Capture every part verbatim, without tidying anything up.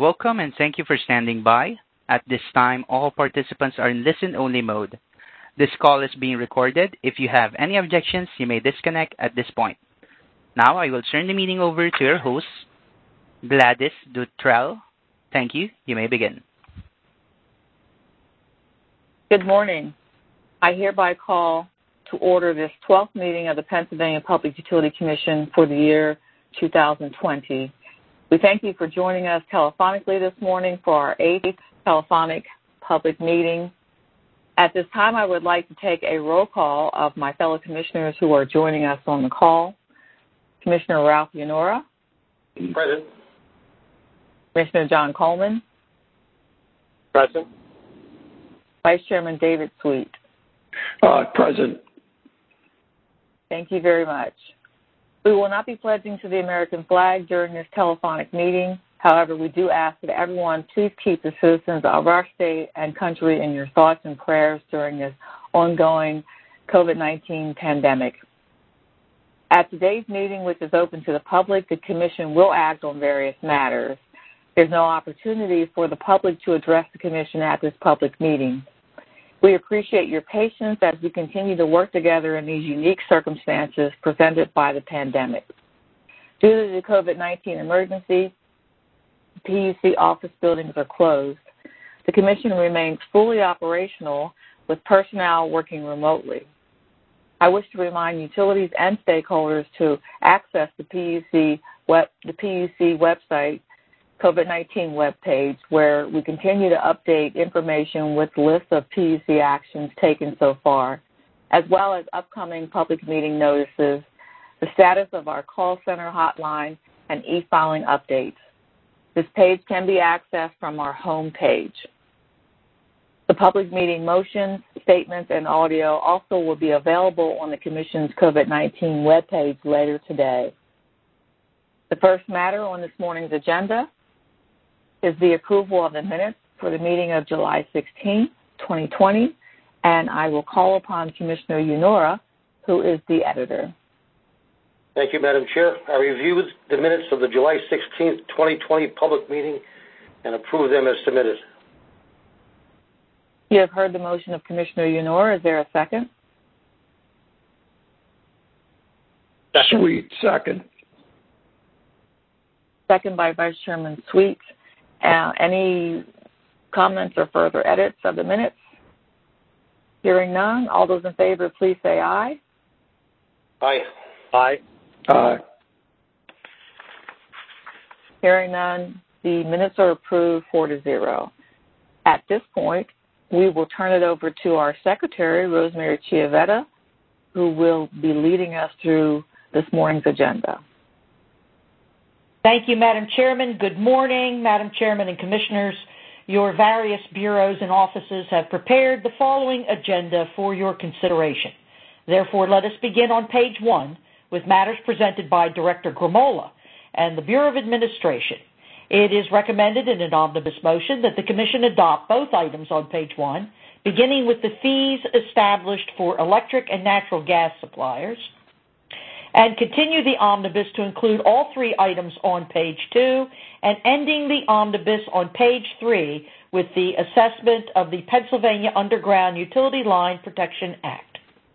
Welcome and thank you for standing by. At this time, all participants are in listen-only mode. This call is being recorded. If you have any objections, you may disconnect at this point. Now I will turn the meeting over to your host, Gladys Dutrell. Thank you. You may begin. Good morning. I hereby call to order this twelfth meeting of the Pennsylvania Public Utility Commission for the year two thousand twenty. We thank you for joining us telephonically this morning for our eighth telephonic public meeting. At this time, I would like to take a roll call of my fellow commissioners who are joining us on the call. Commissioner Ralph Yanora. Present. Commissioner John Coleman. Present. Vice Chairman David Sweet. Uh, present. Thank you very much. We will not be pledging to the American flag during this telephonic meeting. However, we do ask that everyone please keep the citizens of our state and country in your thoughts and prayers during this ongoing COVID nineteen pandemic. At today's meeting, which is open to the public, the Commission will act on various matters. There's no opportunity for the public to address the Commission at this public meeting. We appreciate your patience as we continue to work together in these unique circumstances presented by the pandemic. Due to the COVID nineteen emergency, P U C office buildings are closed. The Commission remains fully operational with personnel working remotely. I wish to remind utilities and stakeholders to access the P U C web, the P U C website COVID nineteen webpage, where we continue to update information with lists of P U C actions taken so far, as well as upcoming public meeting notices, the status of our call center hotline, and e-filing updates. This page can be accessed from our home page. The public meeting motions, statements, and audio also will be available on the Commission's COVID nineteen webpage later today. The first matter on this morning's agenda is the approval of the minutes for the meeting of July sixteenth, twenty twenty, and I will call upon Commissioner Yanora, who is the editor. Thank you, Madam Chair. I reviewed the minutes of the July sixteenth, twenty twenty public meeting and approved them as submitted. You have heard the motion of Commissioner Yanora. Is there a second? Second. Sweet, second. Second by Vice Chairman Sweet. Uh, any comments or further edits of the minutes? Hearing none, all those in favor, please say aye. Aye. Aye. Aye. Hearing none, the minutes are approved four to zero. At this point, we will turn it over to our secretary, Rosemary Chiavetta, who will be leading us through this morning's agenda. Thank you, Madam Chairman. Good morning, Madam Chairman and Commissioners. Your various bureaus and offices have prepared the following agenda for your consideration. Therefore, let us begin on page one with matters presented by Director Gramola and the Bureau of Administration. It is recommended in an omnibus motion that the Commission adopt both items on page one, beginning with the fees established for electric and natural gas suppliers, and continue the omnibus to include all three items on page two, and ending the omnibus on page three with the assessment of the Pennsylvania Underground Utility Line Protection Act.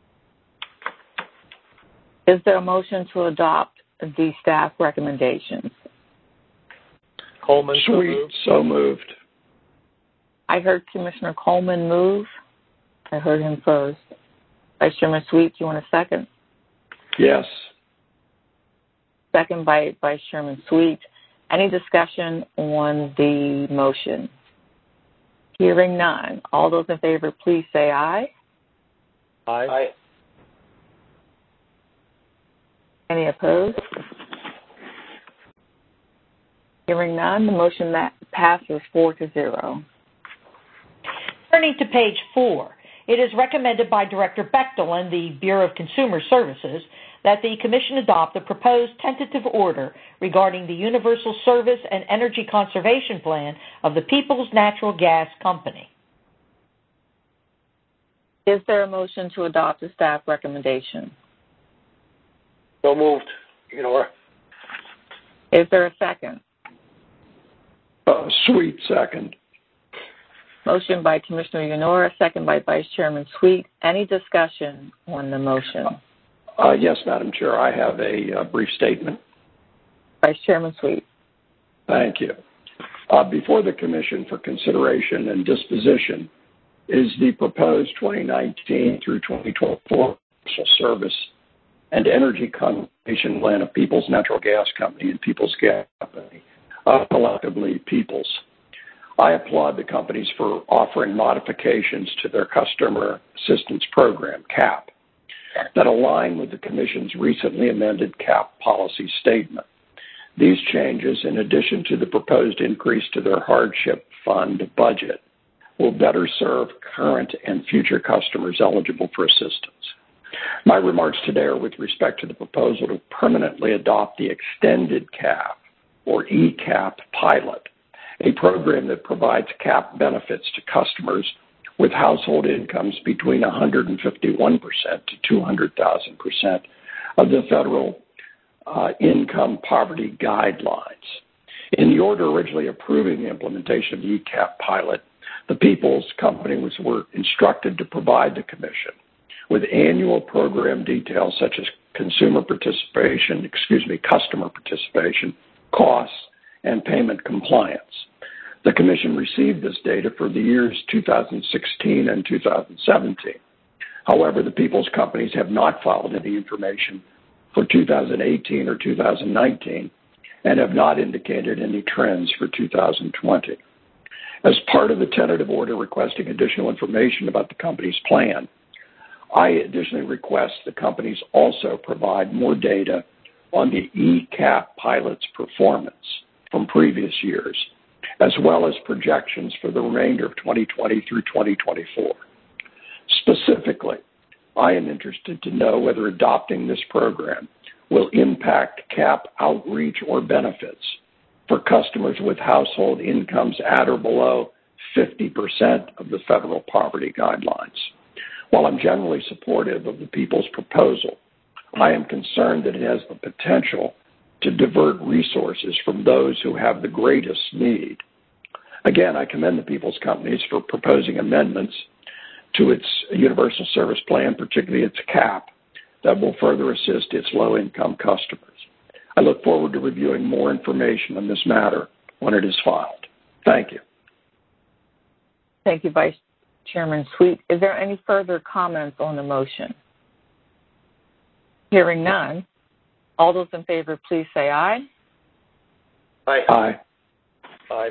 Is there a motion to adopt the staff recommendations? Coleman, Sweet, so moved. so moved. I heard Commissioner Coleman move. I heard him first. Vice Chairman Sweet, do you want a second? Yes. Second by Vice Chairman Sweet. Any discussion on the motion? Hearing none. All those in favor, please say aye. Aye. Aye. Any opposed? Hearing none, the motion passes four to zero. Turning to page four, it is recommended by Director Bechtel and the Bureau of Consumer Services that the Commission adopt the proposed tentative order regarding the Universal Service and Energy Conservation Plan of the Peoples Natural Gas Company. Is there a motion to adopt the staff recommendation? So moved. You know, is there a second? Uh, Sweet, second. Motion by Commissioner Yanora, second by Vice Chairman Sweet. Any discussion on the motion? Uh, yes, Madam Chair, I have a uh, brief statement. Vice Chairman Sweet. Thank you. Uh, before the Commission for consideration and disposition is the proposed twenty nineteen through twenty twenty-four Commercial Service and Energy Conservation Plan of Peoples Natural Gas Company and Peoples Gas Company, uh, collectively Peoples. I applaud the companies for offering modifications to their Customer Assistance Program, C A P, that align with the Commission's recently amended C A P policy statement. These changes, in addition to the proposed increase to their hardship fund budget, will better serve current and future customers eligible for assistance. My remarks today are with respect to the proposal to permanently adopt the Extended C A P, or E C A P pilot, a program that provides C A P benefits to customers with household incomes between one hundred fifty-one percent to two hundred thousand percent of the federal uh, income poverty guidelines. In the order originally approving the implementation of the E C A P pilot, the Peoples companies were instructed to provide the Commission with annual program details such as consumer participation, excuse me, customer participation, costs, and payment compliance. The Commission received this data for the years two thousand sixteen and two thousand seventeen. However, the Peoples companies have not filed any information for two thousand eighteen or two thousand nineteen and have not indicated any trends for two thousand twenty. As part of the tentative order requesting additional information about the company's plan, I additionally request the companies also provide more data on the E C A P pilot's performance from previous years, as well as projections for the remainder of twenty twenty through twenty twenty-four. Specifically, I am interested to know whether adopting this program will impact C A P outreach or benefits for customers with household incomes at or below fifty percent of the federal poverty guidelines. While I'm generally supportive of the People's proposal, I am concerned that it has the potential to divert resources from those who have the greatest need. Again, I commend the People's companies for proposing amendments to its Universal Service Plan, particularly its C A P, that will further assist its low-income customers. I look forward to reviewing more information on this matter when it is filed. Thank you. Thank you, Vice Chairman Sweet. Is there any further comments on the motion? Hearing none, all those in favor, please say aye. Aye. Aye. Aye.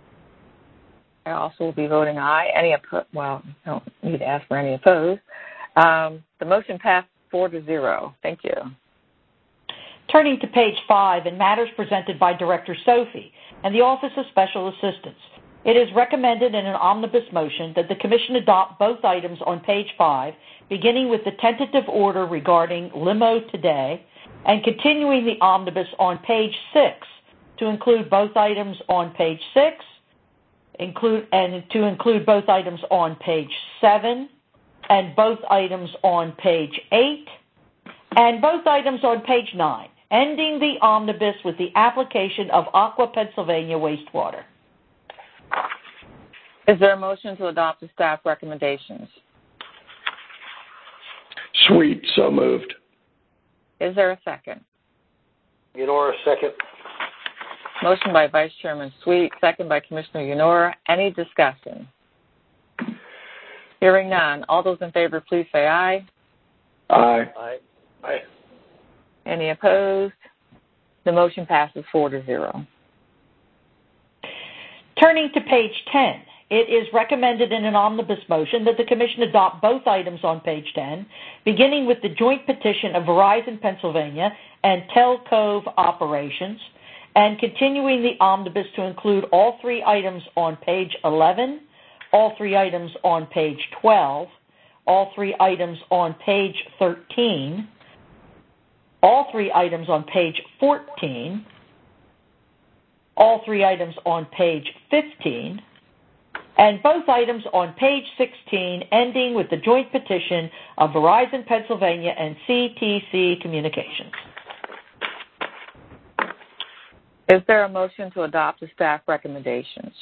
I also will be voting aye. Any opposed? Well, I don't need to ask for any opposed. Um, the motion passed four to zero. Thank you. Turning to page five in matters presented by Director Sophie and the Office of Special Assistance, it is recommended in an omnibus motion that the Commission adopt both items on page five, beginning with the tentative order regarding Limo Today and continuing the omnibus on page six to include both items on page six, include and to include both items on page seven, and both items on page eight, and both items on page nine, ending the omnibus with the application of Aqua Pennsylvania wastewater. Is there a motion to adopt the staff recommendations? Sweet, so moved. Is there a second? Yanora, second. Motion by Vice Chairman Sweet, second by Commissioner Yanora. Any discussion? Hearing none. All those in favor, please say aye. Aye. Aye. Aye. Any opposed? The motion passes four to zero. Turning to page ten, it is recommended in an omnibus motion that the Commission adopt both items on page ten, beginning with the joint petition of Verizon Pennsylvania and Telcove Operations, and continuing the omnibus to include all three items on page eleven, all three items on page twelve, all three items on page thirteen, all three items on page fourteen, all three items on page fifteen, and both items on page sixteen, ending with the joint petition of Verizon Pennsylvania and C T C Communications. Is there a motion to adopt the staff recommendations?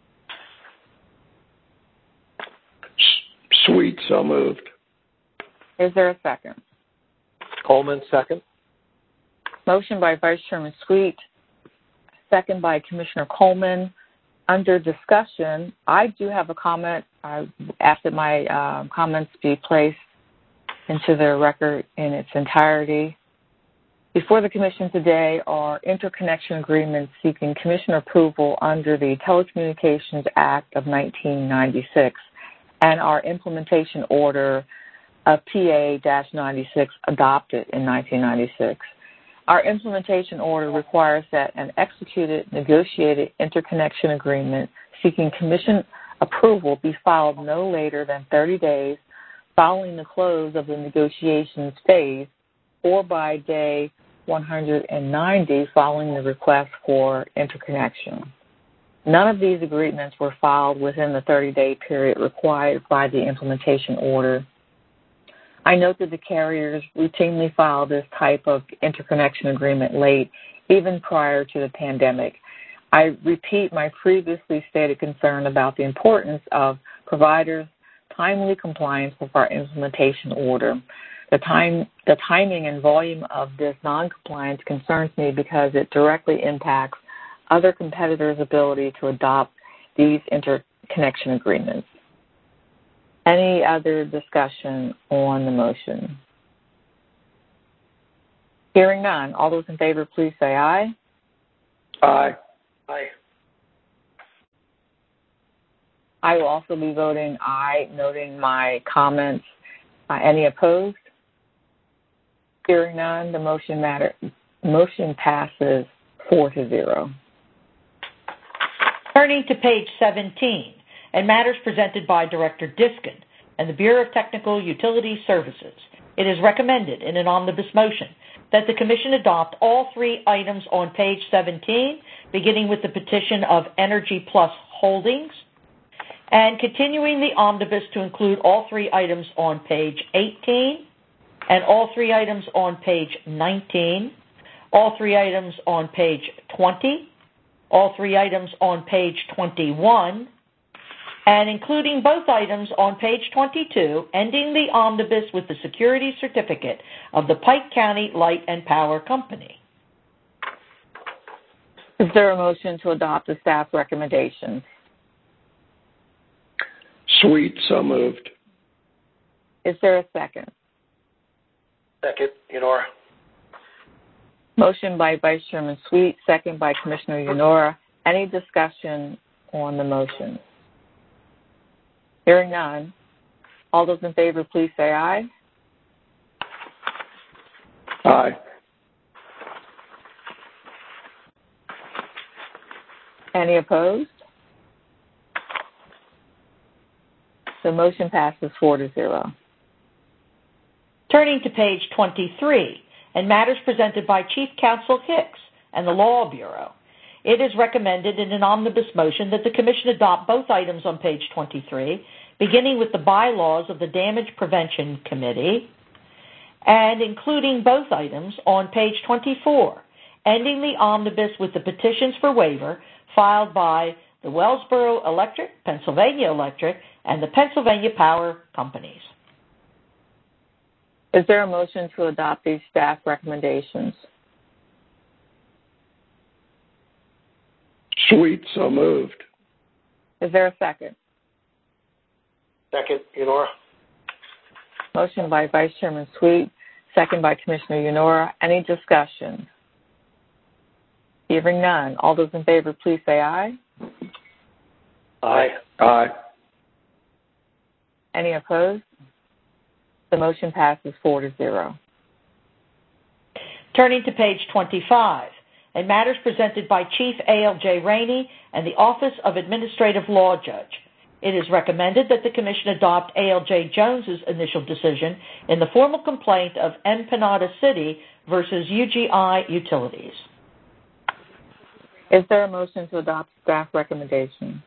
Sweet, so moved. Is there a second? Coleman, second. Motion by Vice Chairman Sweet, second by Commissioner Coleman. Under discussion, I do have a comment. I asked that my uh, comments be placed into the record in its entirety. Before the Commission today are interconnection agreements seeking Commission approval under the Telecommunications Act of nineteen ninety-six and our implementation order of P A ninety-six adopted in nineteen ninety-six. Our implementation order requires that an executed negotiated interconnection agreement seeking Commission approval be filed no later than thirty days following the close of the negotiations phase or by day one hundred ninety following the request for interconnection. None of these agreements were filed within the thirty-day period required by the implementation order. I note that the carriers routinely file this type of interconnection agreement late, even prior to the pandemic. I repeat my previously stated concern about the importance of providers' timely compliance with our implementation order. The time, the timing and volume of this noncompliance concerns me because it directly impacts other competitors' ability to adopt these interconnection agreements. Any other discussion on the motion? Hearing none. All those in favor, please say aye. Aye. Aye. I will also be voting aye, noting my comments. Uh, any opposed? Hearing none, the motion matter motion passes four to zero. Turning to page seventeen, and matters presented by Director Diskin and the Bureau of Technical Utility Services, it is recommended in an omnibus motion that the Commission adopt all three items on page seventeen, beginning with the petition of Energy Plus Holdings, and continuing the omnibus to include all three items on page eighteen, and all three items on page nineteen, all three items on page twenty, all three items on page twenty-one, and including both items on page twenty-two, ending the omnibus with the security certificate of the Pike County Light and Power Company. Is there a motion to adopt the staff recommendations? Sweet, so moved. Is there a second? Second, Yenora. Motion by Vice Chairman Sweet, second by Commissioner Yenora. Any discussion on the motion? Hearing none. All those in favor, please say aye. Aye. Any opposed? The motion passes four to zero. Turning to page twenty-three, and matters presented by Chief Counsel Hicks and the Law Bureau, it is recommended in an omnibus motion that the Commission adopt both items on page twenty-three, beginning with the bylaws of the Damage Prevention Committee, and including both items on page twenty-four, ending the omnibus with the petitions for waiver filed by the Wellsboro Electric, Pennsylvania Electric, and the Pennsylvania Power Companies. Is there a motion to adopt these staff recommendations? Sweet, so moved. Is there a second? Second, Yenora. Motion by Vice Chairman Sweet, second by Commissioner Yenora. Any discussion? Hearing none. All those in favor, please say aye. Aye. Aye. Any opposed? The motion passes four to zero. Turning to page twenty-five, and matters presented by Chief A L J Rainey and the Office of Administrative Law Judge. It is recommended that the Commission adopt A L J Jones's initial decision in the formal complaint of Empanada City versus U G I Utilities. Is there a motion to adopt staff recommendation?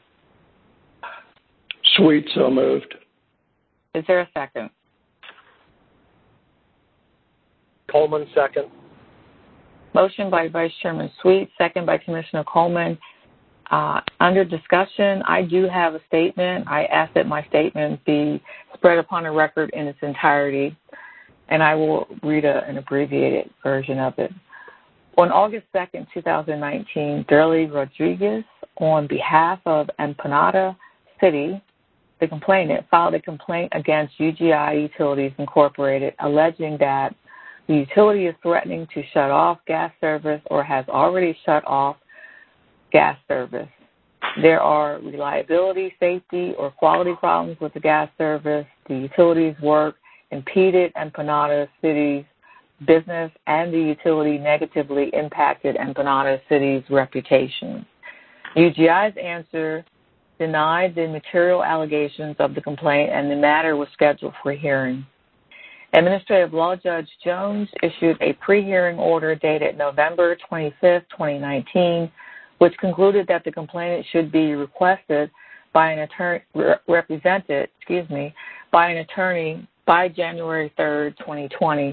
Sweet, so moved. Is there a second? Coleman, second. Motion by Vice Chairman Sweet, second by Commissioner Coleman. Uh, under discussion, I do have a statement. I ask that my statement be spread upon the record in its entirety, and I will read a, an abbreviated version of it. On August second, two thousand nineteen, Durley Rodriguez, on behalf of Empanada City, the complainant, filed a complaint against U G I Utilities Incorporated, alleging that the utility is threatening to shut off gas service or has already shut off gas service. There are reliability, safety, or quality problems with the gas service. The utility's work impeded Empanada City's business, and the utility negatively impacted Empanada City's reputation. U G I's answer denied the material allegations of the complaint, and the matter was scheduled for hearing. Administrative Law Judge Jones issued a pre-hearing order dated November twenty-fifth, twenty nineteen, which concluded that the complainant should be requested by an attorney, represented, excuse me, by an attorney by January third, twenty twenty,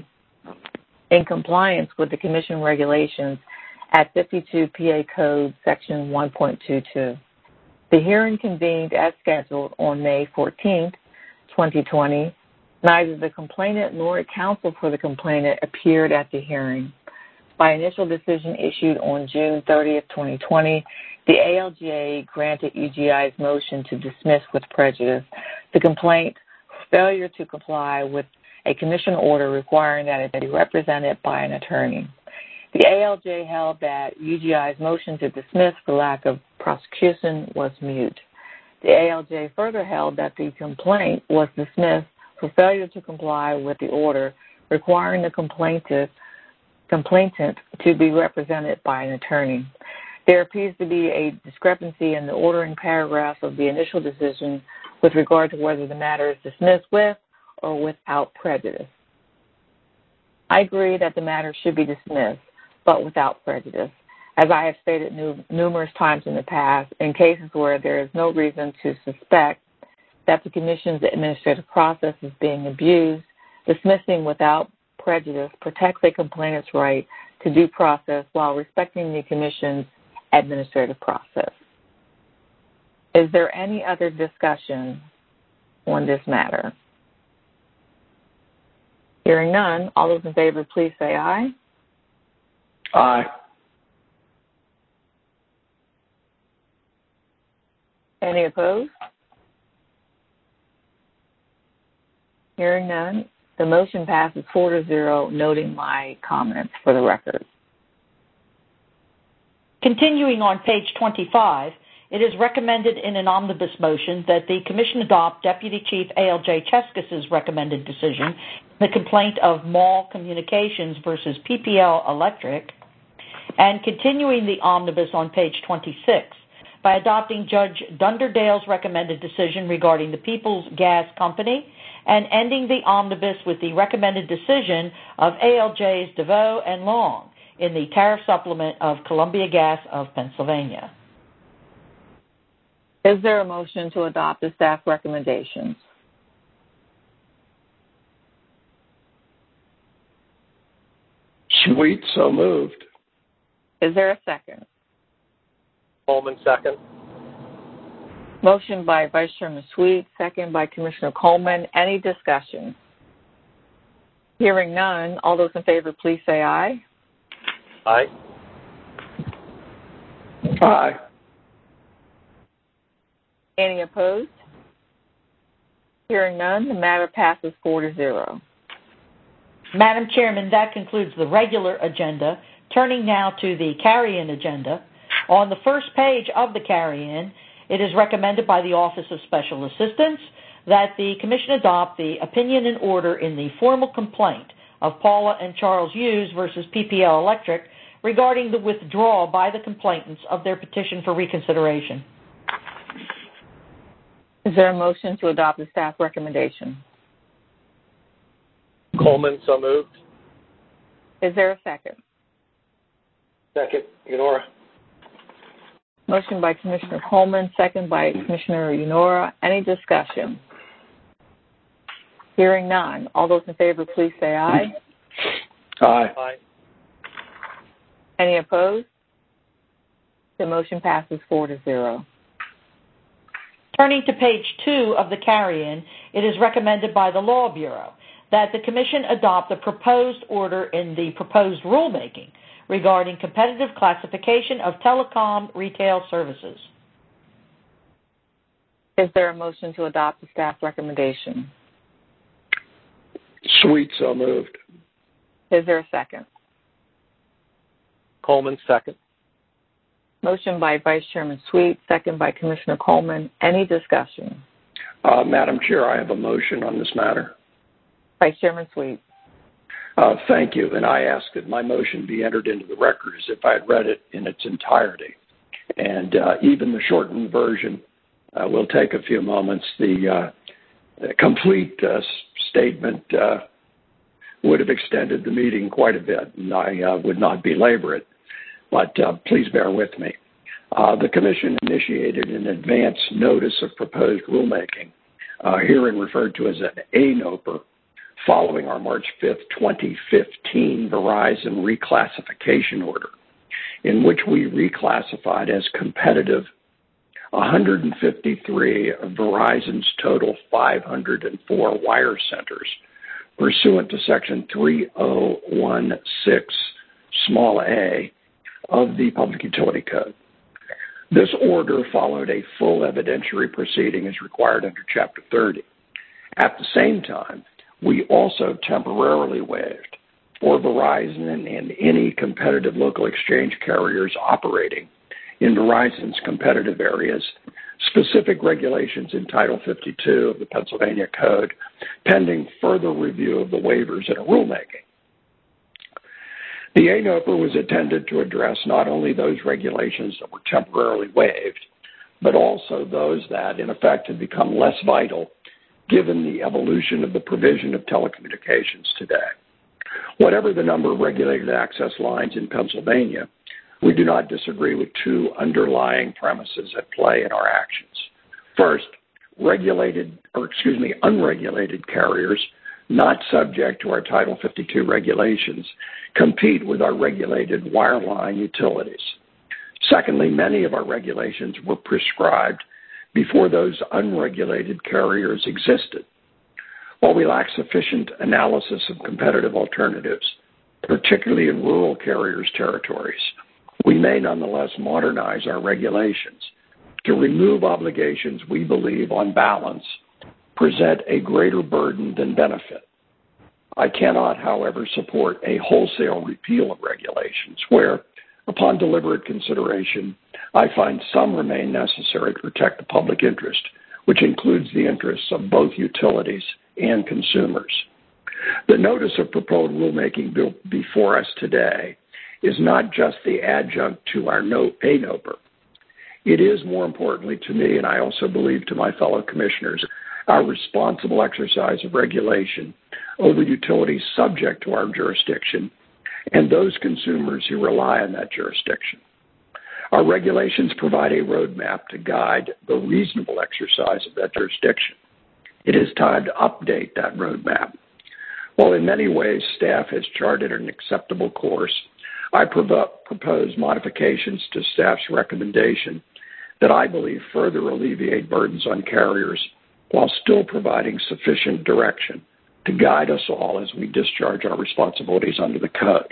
in compliance with the Commission regulations at fifty-two P A Code Section one point two two. The hearing convened as scheduled on May fourteenth, twenty twenty. Neither the complainant nor counsel for the complainant appeared at the hearing. By initial decision issued on June thirtieth, twenty twenty, the A L J A granted U G I's motion to dismiss with prejudice the complaint for failure to comply with a commission order requiring that it be represented by an attorney. The A L J held that U G I's motion to dismiss for lack of prosecution was moot. The A L J further held that the complaint was dismissed for failure to comply with the order requiring the complainant complainant to be represented by an attorney. There appears to be a discrepancy in the ordering paragraphs of the initial decision with regard to whether the matter is dismissed with or without prejudice. I agree that the matter should be dismissed, but without prejudice. As I have stated nu- numerous times in the past, in cases where there is no reason to suspect that the Commission's administrative process is being abused, dismissing without prejudice protects a complainant's right to due process while respecting the Commission's administrative process. Is there any other discussion on this matter? Hearing none, all those in favor, please say aye. Aye. Any opposed? Hearing none, the motion passes four to zero, noting my comments for the record. Continuing on page twenty-five, it is recommended in an omnibus motion that the Commission adopt Deputy Chief A L J Cheskis's recommended decision, the complaint of Mall Communications versus P P L Electric, and continuing the omnibus on page twenty-six by adopting Judge Dunderdale's recommended decision regarding the People's Gas Company and ending the omnibus with the recommended decision of A L J's DeVoe and Long in the tariff supplement of Columbia Gas of Pennsylvania. Is there a motion to adopt the staff recommendations? Sweet, so moved. Is there a second? Coleman, second. Motion by Vice Chairman Sweet, second by Commissioner Coleman. Any discussion? Hearing none, all those in favor, please say aye. Aye. Aye. Any opposed? Hearing none, the matter passes four to zero. Madam Chairman, that concludes the regular agenda. Turning now to the carry-in agenda. On the first page of the carry-in, it is recommended by the Office of Special Assistance that the Commission adopt the opinion and order in the formal complaint of Paula and Charles Hughes versus P P L Electric regarding the withdrawal by the complainants of their petition for reconsideration. Is there a motion to adopt the staff recommendation? Coleman, so moved. Is there a second? Second, Unora. Motion by Commissioner Coleman, second by Commissioner Unora. Any discussion? Hearing none. All those in favor, please say aye. Aye. Aye. Any opposed? The motion passes four to zero. Turning to page two of the carry-in, it is recommended by the Law Bureau that the Commission adopt the proposed order in the proposed rulemaking regarding competitive classification of telecom retail services. Is there a motion to adopt the staff recommendation? Sweet, so moved. Is there a second? Coleman, second. Motion by Vice Chairman Sweet, second by Commissioner Coleman. Any discussion? Uh, Madam Chair, I have a motion on this matter. Vice Chairman Sweet. Uh, thank you, and I ask that my motion be entered into the record as if I had read it in its entirety. And uh, even the shortened version uh, will take a few moments. The, uh, the complete uh, statement uh, would have extended the meeting quite a bit, and I uh, would not belabor it. But uh, please bear with me. Uh, the Commission initiated an advance notice of proposed rulemaking, uh, herein referred to as an A NOPR, following our March fifth, twenty fifteen Verizon reclassification order, in which we reclassified as competitive one hundred fifty-three of Verizon's total five hundred four wire centers, pursuant to Section three oh one six small a of the Public Utility Code. This order followed a full evidentiary proceeding as required under Chapter thirty. At the same time, we also temporarily waived for Verizon and any competitive local exchange carriers operating in Verizon's competitive areas specific regulations in Title fifty-two of the Pennsylvania Code, pending further review of the waivers and a rulemaking. The A NOPR was intended to address not only those regulations that were temporarily waived, but also those that, in effect, had become less vital given the evolution of the provision of telecommunications today. Whatever the number of regulated access lines in Pennsylvania, we do not disagree with two underlying premises at play in our actions. First, regulated, or excuse me, unregulated carriers not subject to our Title fifty-two regulations compete with our regulated wireline utilities. Secondly, many of our regulations were prescribed before those unregulated carriers existed. While we lack sufficient analysis of competitive alternatives, particularly in rural carriers' territories, we may nonetheless modernize our regulations to remove obligations we believe, on balance, present a greater burden than benefit. I cannot, however, support a wholesale repeal of regulations where, upon deliberate consideration, I find some remain necessary to protect the public interest, which includes the interests of both utilities and consumers. The notice of proposed rulemaking bill before us today is not just the adjunct to our A NOPR. It is, more importantly to me, and I also believe to my fellow commissioners, our responsible exercise of regulation over utilities subject to our jurisdiction and those consumers who rely on that jurisdiction. Our regulations provide a roadmap to guide the reasonable exercise of that jurisdiction. It is time to update that roadmap. While in many ways staff has charted an acceptable course, I propose modifications to staff's recommendation that I believe further alleviate burdens on carriers while still providing sufficient direction to guide us all as we discharge our responsibilities under the code.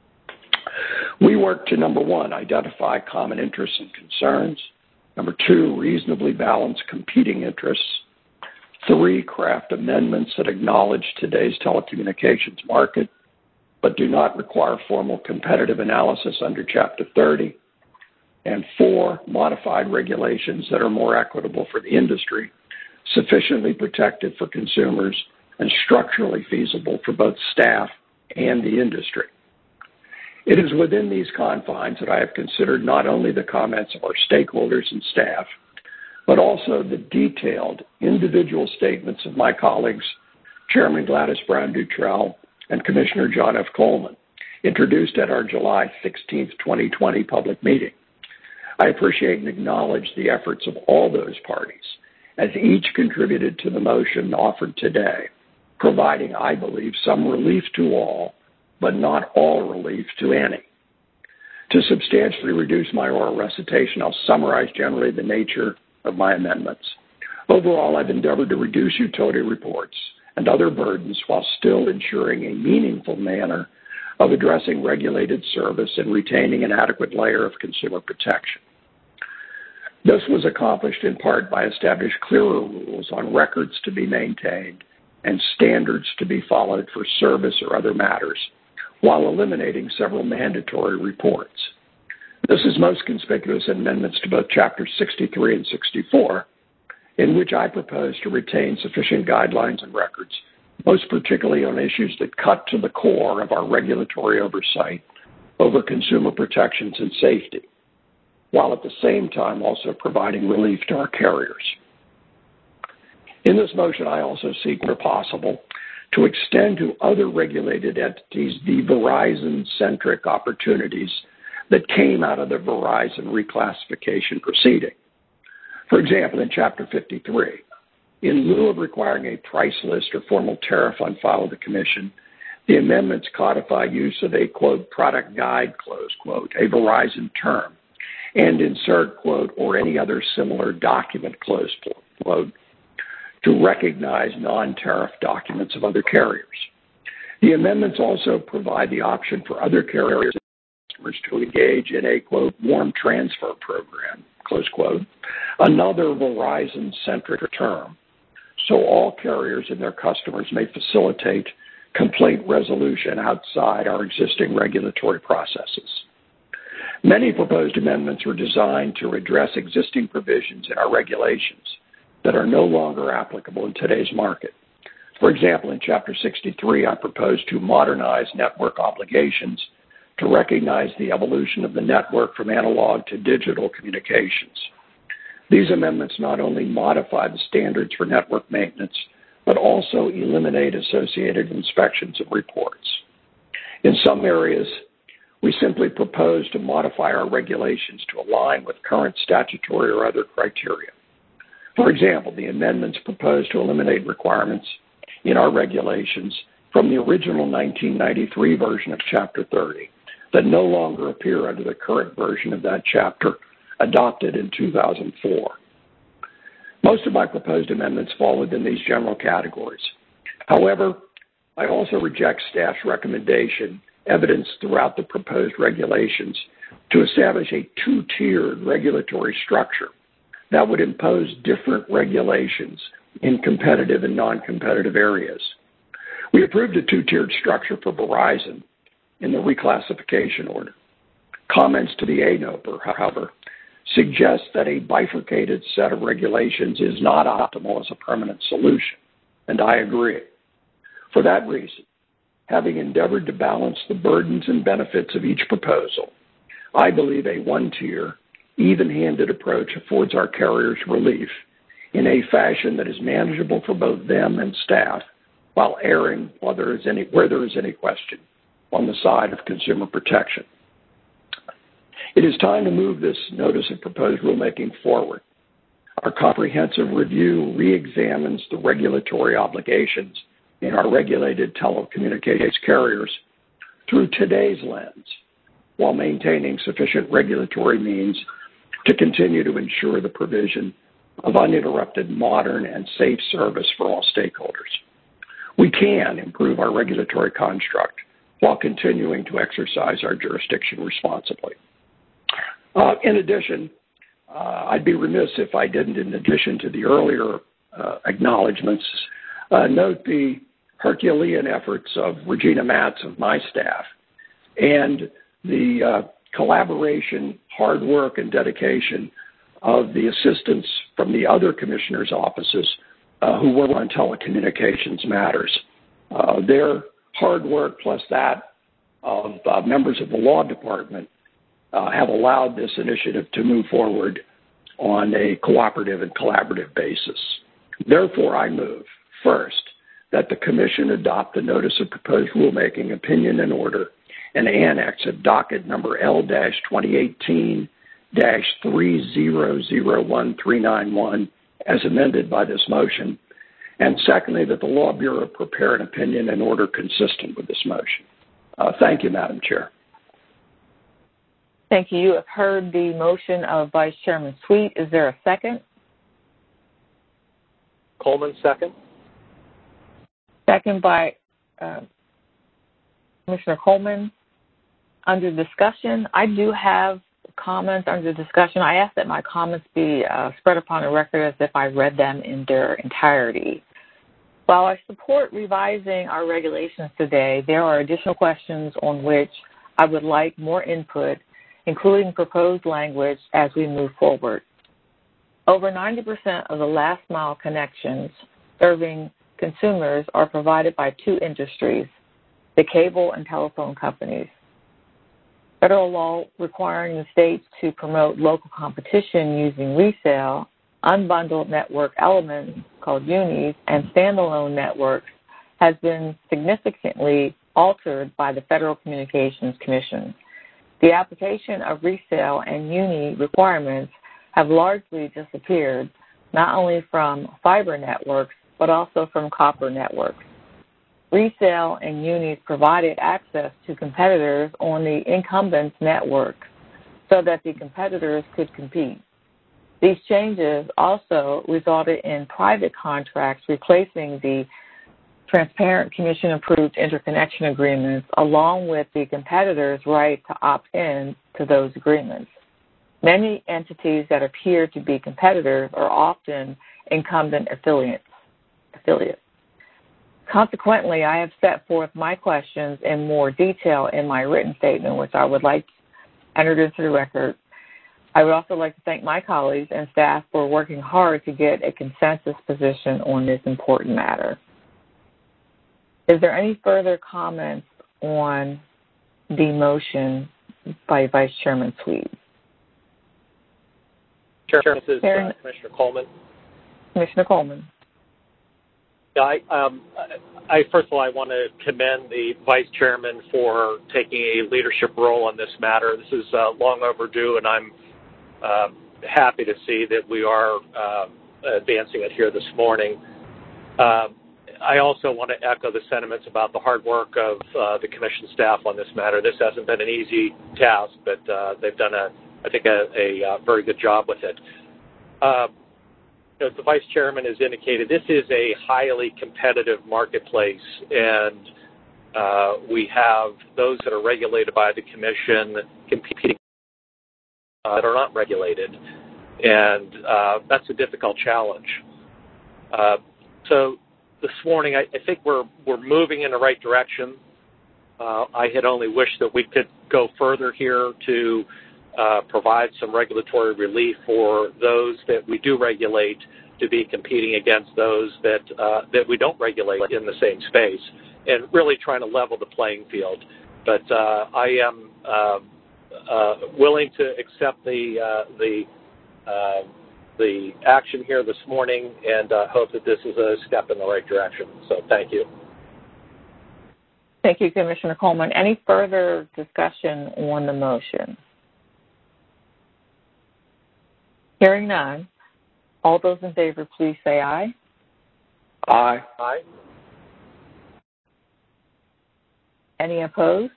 We work to, number one, identify common interests and concerns. Number two, reasonably balance competing interests. Three, craft amendments that acknowledge today's telecommunications market, but do not require formal competitive analysis under Chapter thirty. And four, modified regulations that are more equitable for the industry, sufficiently protected for consumers, and structurally feasible for both staff and the industry. It is within these confines that I have considered not only the comments of our stakeholders and staff, but also the detailed individual statements of my colleagues, Chairman Gladys Brown-Dutrell and Commissioner John F. Coleman, introduced at our July sixteenth, twenty twenty public meeting. I appreciate and acknowledge the efforts of all those parties, as each contributed to the motion offered today, providing, I believe, some relief to all, but not all relief to any. To substantially reduce my oral recitation, I'll summarize generally the nature of my amendments. Overall, I've endeavored to reduce utility reports and other burdens while still ensuring a meaningful manner of addressing regulated service and retaining an adequate layer of consumer protection. This was accomplished in part by establishing clearer rules on records to be maintained and standards to be followed for service or other matters, while eliminating several mandatory reports. This is most conspicuous in amendments to both Chapters sixty-three and sixty-four, in which I propose to retain sufficient guidelines and records, most particularly on issues that cut to the core of our regulatory oversight over consumer protections and safety, while at the same time also providing relief to our carriers. In this motion, I also seek, where possible, to extend to other regulated entities the Verizon-centric opportunities that came out of the Verizon reclassification proceeding. For example, in Chapter fifty-three, in lieu of requiring a price list or formal tariff on file with the Commission, the amendments codify use of a, quote, product guide, close quote, a Verizon term, and insert, quote, or any other similar document, close quote, to recognize non-tariff documents of other carriers. The amendments also provide the option for other carriers and customers to engage in a, quote, warm transfer program, close quote, another Verizon-centric term, so all carriers and their customers may facilitate complaint resolution outside our existing regulatory processes. Many proposed amendments were designed to address existing provisions in our regulations that are no longer applicable in today's market. For example, in Chapter sixty-three, I propose to modernize network obligations to recognize the evolution of the network from analog to digital communications. These amendments not only modify the standards for network maintenance, but also eliminate associated inspections and reports. In some areas, we simply propose to modify our regulations to align with current statutory or other criteria. For example, the amendments propose to eliminate requirements in our regulations from the original nineteen ninety-three version of Chapter thirty that no longer appear under the current version of that chapter adopted in two thousand four. Most of my proposed amendments fall within these general categories. However, I also reject staff's recommendation, evidenced throughout the proposed regulations, to establish a two-tiered regulatory structure that would impose different regulations in competitive and non-competitive areas. We approved a two-tiered structure for Verizon in the reclassification order. Comments to the A N O P R, however, suggest that a bifurcated set of regulations is not optimal as a permanent solution, and I agree. For that reason, having endeavored to balance the burdens and benefits of each proposal, I believe a one-tier, even-handed approach affords our carriers relief in a fashion that is manageable for both them and staff, while erring while there is any, where there is any question on the side of consumer protection. It is time to move this notice of proposed rulemaking forward. Our comprehensive review re-examines the regulatory obligations in our regulated telecommunications carriers through today's lens, while maintaining sufficient regulatory means to continue to ensure the provision of uninterrupted, modern, and safe service for all stakeholders. We can improve our regulatory construct while continuing to exercise our jurisdiction responsibly. Uh, in addition, uh, I'd be remiss if I didn't, in addition to the earlier uh, acknowledgments, uh, note the Herculean efforts of Regina Matz of my staff and the uh, collaboration, hard work, and dedication of the assistants from the other commissioners' offices uh, who work on telecommunications matters. Uh, their hard work plus that of uh, members of the law department uh, have allowed this initiative to move forward on a cooperative and collaborative basis. Therefore, I move, first, that the Commission adopt the Notice of Proposed Rulemaking Opinion and Order and annex of docket number L twenty eighteen dash three zero zero one three nine one as amended by this motion, and secondly, that the Law Bureau prepare an opinion and order consistent with this motion. Uh, thank you, Madam Chair. Thank you. You have heard the motion of Vice Chairman Sweet. Is there a second? Coleman, second. Second by uh, Commissioner Coleman. Under discussion, I do have comments under discussion. I ask that my comments be uh, spread upon the record as if I read them in their entirety. While I support revising our regulations today, there are additional questions on which I would like more input, including proposed language as we move forward. Over ninety percent of the last mile connections serving consumers are provided by two industries, the cable and telephone companies. Federal law requiring the states to promote local competition using resale, unbundled network elements called unis, and standalone networks has been significantly altered by the Federal Communications Commission. The application of resale and uni requirements have largely disappeared, not only from fiber networks, but also from copper networks. Resale and unis provided access to competitors on the incumbent network so that the competitors could compete. These changes also resulted in private contracts replacing the transparent commission-approved interconnection agreements along with the competitors' right to opt in to those agreements. Many entities that appear to be competitors are often incumbent affiliates. affiliates. Consequently, I have set forth my questions in more detail in my written statement, which I would like entered into the record. I would also like to thank my colleagues and staff for working hard to get a consensus position on this important matter. Is there any further comments on the motion by Vice Chairman Sweet? Chairman, this is uh, Commissioner Coleman. Commissioner Coleman. Yeah, I, um, I, first of all, I want to commend the Vice Chairman for taking a leadership role on this matter. This is uh, long overdue, and I'm uh, happy to see that we are uh, advancing it here this morning. Uh, I also want to echo the sentiments about the hard work of uh, the Commission staff on this matter. This hasn't been an easy task, but uh, they've done, a, I think, a, a, a very good job with it. Uh, As the Vice Chairman has indicated, this is a highly competitive marketplace, and uh, we have those that are regulated by the Commission competing uh, that are not regulated, and uh, that's a difficult challenge. Uh, so this morning, I, I think we're we're moving in the right direction. Uh, I had only wished that we could go further here to Uh, provide some regulatory relief for those that we do regulate to be competing against those that uh, that we don't regulate in the same space, and really trying to level the playing field. But uh, I am uh, uh, willing to accept the uh, the uh, the action here this morning, and uh, hope that this is a step in the right direction. So thank you. Thank you, Commissioner Coleman. Any further discussion on the motion? Hearing none, all those in favor, please say aye. Aye. Aye. Any opposed?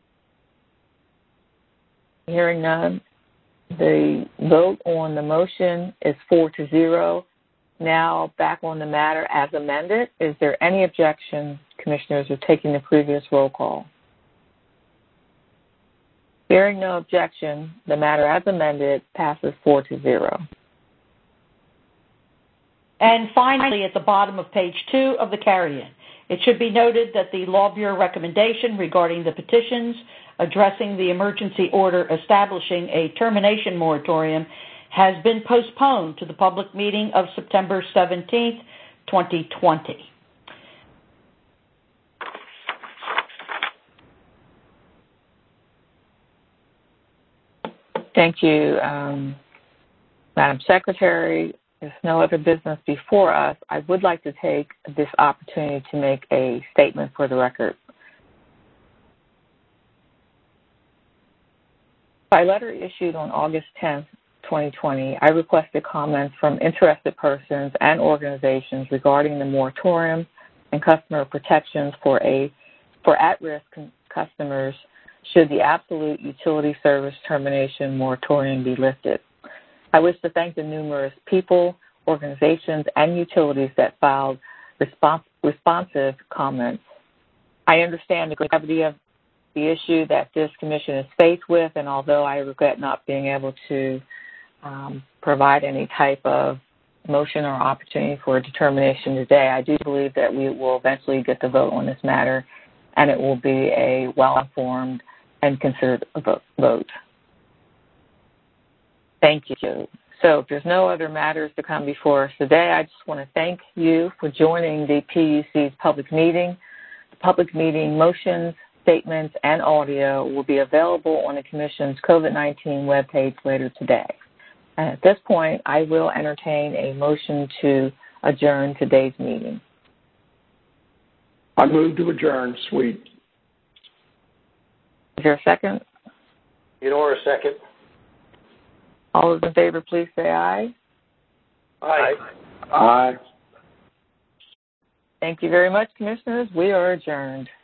Hearing none, the vote on the motion is four to zero. Now back on the matter as amended. Is there any objection, Commissioners, of taking the previous roll call? Hearing no objection, the matter as amended passes four to zero. And finally, at the bottom of page two of the carry-in, it should be noted that the Law Bureau recommendation regarding the petitions addressing the emergency order establishing a termination moratorium has been postponed to the public meeting of September seventeenth, twenty twenty. Thank you, um, Madam Secretary. There's no other business before us. I would like to take this opportunity to make a statement for the record. By letter issued on August tenth, twenty twenty, I requested comments from interested persons and organizations regarding the moratorium and customer protections for a for at-risk customers should the absolute utility service termination moratorium be lifted. I wish to thank the numerous people, organizations, and utilities that filed respons- responsive comments. I understand the gravity of the issue that this commission is faced with, and although I regret not being able to um, provide any type of motion or opportunity for a determination today, I do believe that we will eventually get the vote on this matter, and it will be a well-informed and considered vote. Thank you. So if there's no other matters to come before us today, I just want to thank you for joining the P U C's public meeting. The public meeting motions, statements, and audio will be available on the Commission's COVID nineteen webpage later today. And at this point, I will entertain a motion to adjourn today's meeting. I move to adjourn, Sweet. Is there a second? Eudora, second. All those in favor, please say aye. Aye. Aye. Thank you very much, Commissioners. We are adjourned.